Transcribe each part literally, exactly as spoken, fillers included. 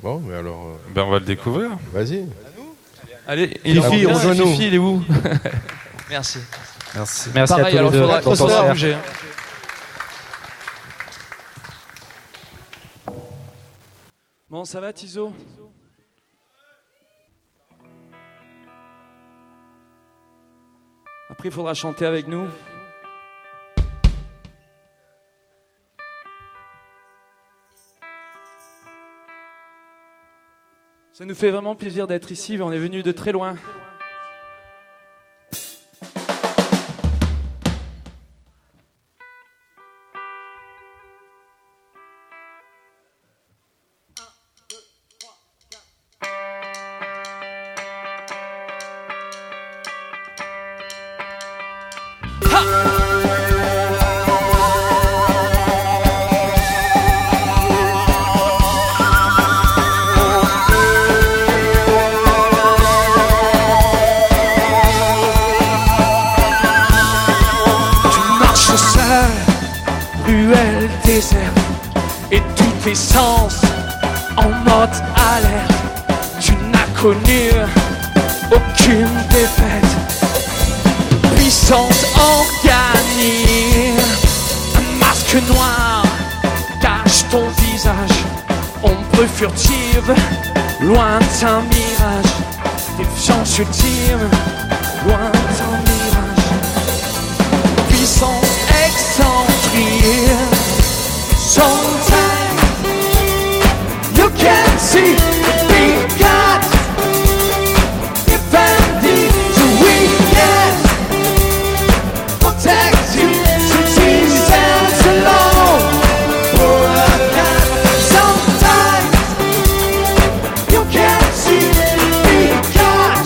Bon, mais alors. Euh... Ben, on va le découvrir. Vas-y. Allez, il est Fifi, rejoins-nous. Fifi, il est où? Merci. Merci. Merci Pareil, à tous alors les il deux. faudra Bon faudra concert. bouger. Bon, ça va, Tizo? Après, il faudra chanter avec nous. Ça nous fait vraiment plaisir d'être ici, on est venu de très loin. Ruelle déserte et tous tes sens en mode alerte. Tu n'as connu aucune défaite. Puissance organique, un masque noir cache ton visage. Ombre furtive, lointain mirage. Défiance ultime, lointain mirage. Puissance excentrique. Sometimes you can see the big God defending the weakness, protect you, citizens alone. For a God, sometimes you can see the big God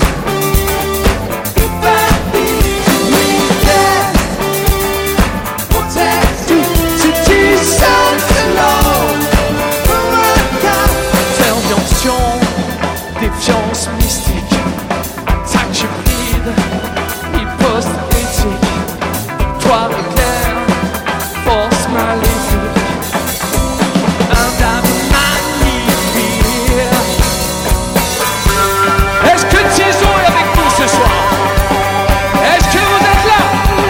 defending the weakness, protect you, citizens alone. For a God, intervention, défiance mystique, attaque hybride, riposte éthique, victoire éclair, force maléfique, un âme magnifique. Est-ce que Tizo est avec nous ce soir? Est-ce que vous êtes là?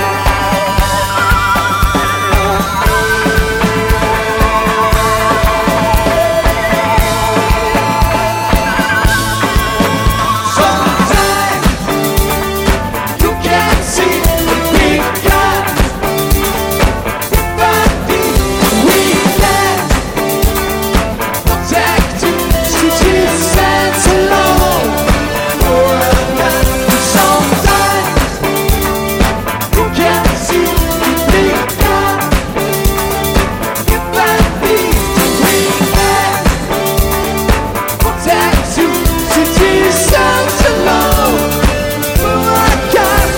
Sometimes you can see the big God defending weakness, protect citizens alone. For a God, sometimes you can see the big God defending weakness, protect citizens alone. For a God.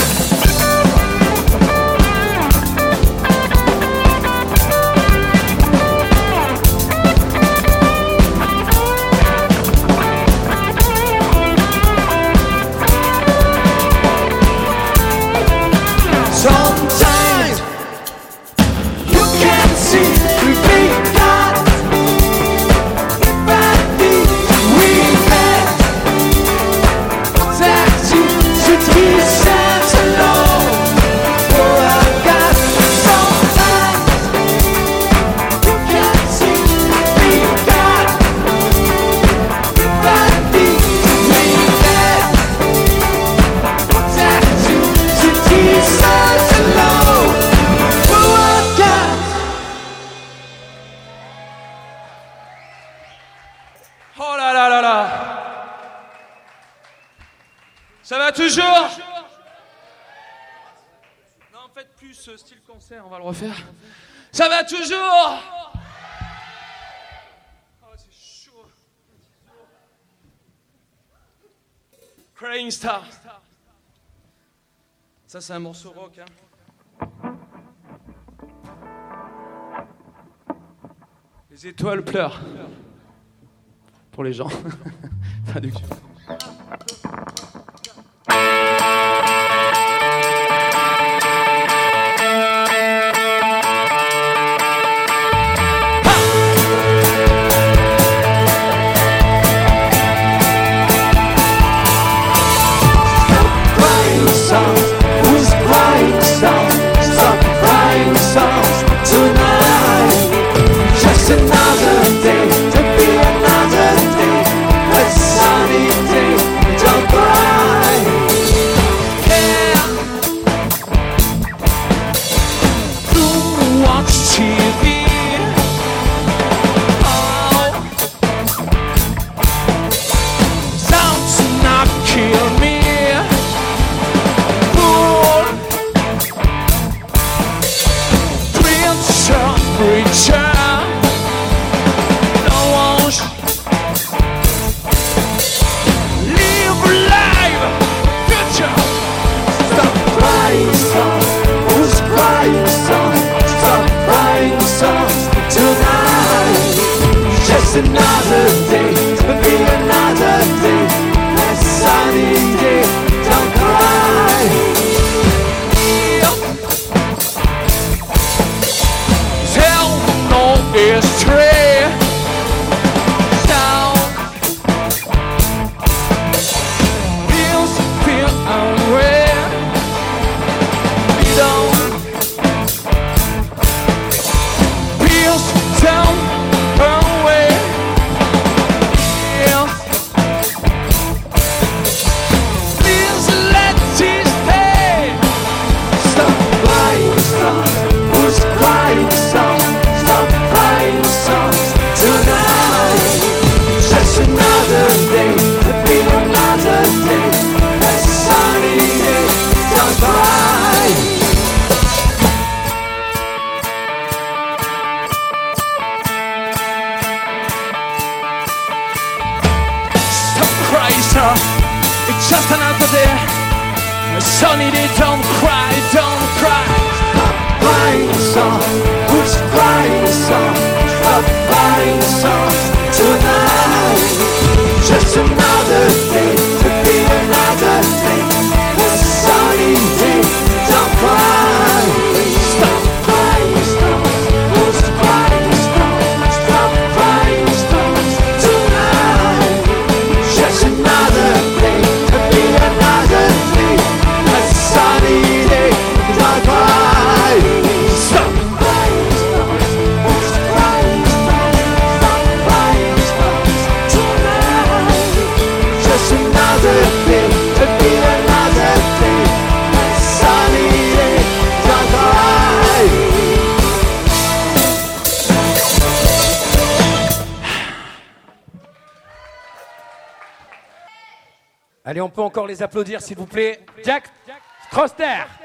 Sometimes you can see the big God defending weakness, protect you, citizens alone. For a God, sometimes you can see the big God defending weakness, protect you, citizens alone. For a God. Oh là là là là! Ça va toujours? Non, faites plus ce style concert, on va le refaire. Ça va toujours? Oh, c'est chaud. Crying Star. Ça, c'est un morceau rock, hein. Les étoiles pleurent. Pour les gens. Traduction. day to be another day. A sunny day, don't cry. Tell them no is true. Sound feels feel unreal. We don't feels down away. Feels feels let it stay. Stop crying songs, who's crying songs? Stop crying songs tonight. Just another day to be another day. A sunny day, don't cry. Stop crying, son. It's just another day. A sunny day, don't cry, don't cry. Crying song, who's crying song? Stop crying songs tonight. Just another day to be another day. A sunny day, don't cry. Stop crying songs, who's crying songs? Stop crying songs tonight. Just another day to be another day. A sunny day, don't cry. Stop crying songs, who's crying songs? Stop crying songs tonight. Just another day to be another day. A sunny day, don't cry. Allez, on peut encore les applaudir, s'il vous plaît. Jack Froster.